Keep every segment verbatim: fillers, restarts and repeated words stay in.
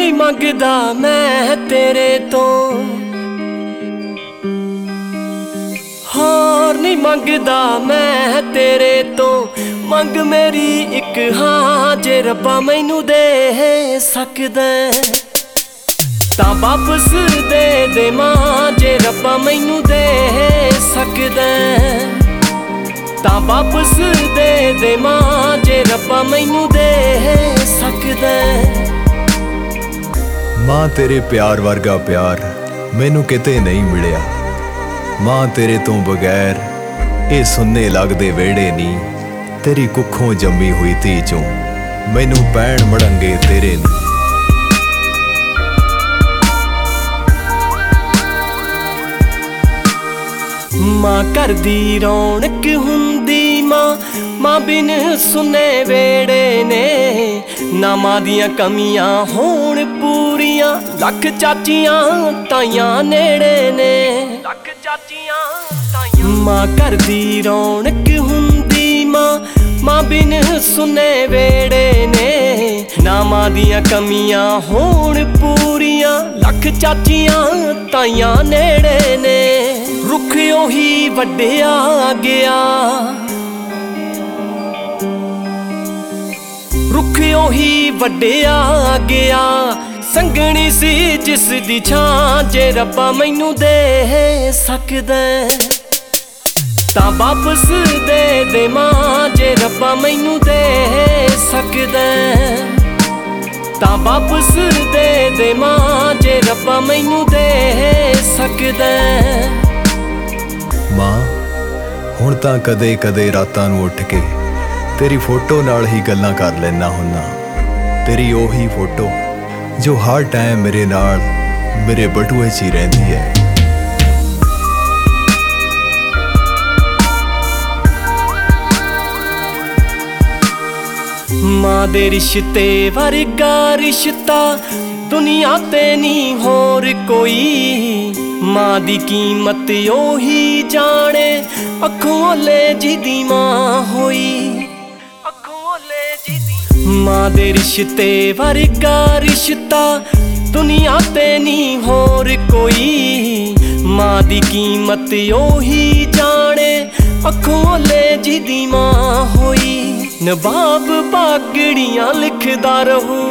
नहीं मंगदा मैं तेरे तो, हार नहीं मंगदा मैं तेरे तो। मंग मेरी एक हाँ जे रब्बा मैनू दे सकदा तां वापस दे दे मां, जे रब्बा मैनू दे सकदा तां वापस दे दे मां, जे रब्बा मैनू दे सकदा। मां तेरे प्यार वर्गा प्यार मैनू किते नहीं मिलिया। मां तेरे तो बगैर ये सुन्ने लगदे वेड़े नी। तेरी कुखों जम्मी हुई धी चों मैनू पैण मड़ंगे तेरे नी। मां घर दी रौनक हुंदी मां, मां बिन सुने वेड़े ने। ना मां दियां कमियां होण पूरियां, लख चाचियां ताइयां नेड़े ने। लख चाचियां ताइयां मां घर दी रौनक हुंदी मां, मां बिन सुने वेड़े ने। ना मां दियां कमियां होण पूरियां, लख चाचियां ताइयां नेड़े ने। रुख ओही वड्डिया गया, रुख ओही वड्डिया गया। संगनी सी जिस दी छां, जे रब्बा मैनू दे सकदा तां वापस दे दे मां, जे रब्बा मैनू दे सकदा तां वापस दे दे मां, जे रब्बा मैनू दे सकदा। मां हुण तां कदे कदे रातां नूं उठ के तेरी फोटो नाल ही गल्लां कर लैना हुन्ना। तेरी ओही फोटो जो हर टाइम मेरे नाल मेरे बटूए च ही रहिंदी है। मां दे रिश्ते वर्गा रिश्ता दुनिया ते नहीं होर कोई। मां दी कीमत ओही जाने, अखों ले जिदी मां होई। अखों ले जिदी मां दे रिश्ते वर्गा रिश्ता दुनिया ते नहीं होर कोई। मां दी कीमत ओही जाने, अखों ले जिदी मां होई। नवाब पागड़ियां लिखदा रहूं,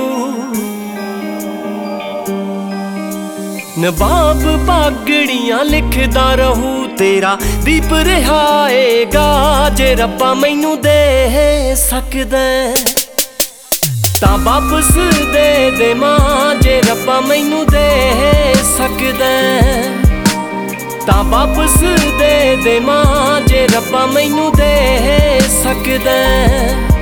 नवाब पागड़ियां लिखदा रहूं। तेरा दीप रिहाएगा जे रब्बा मैनू दे सकदा तां वापस दे दे मां, जे रब्बा मैनू दे सकदा तां वापस दे दे मां, जे रब्बा मैनू दे सकदा।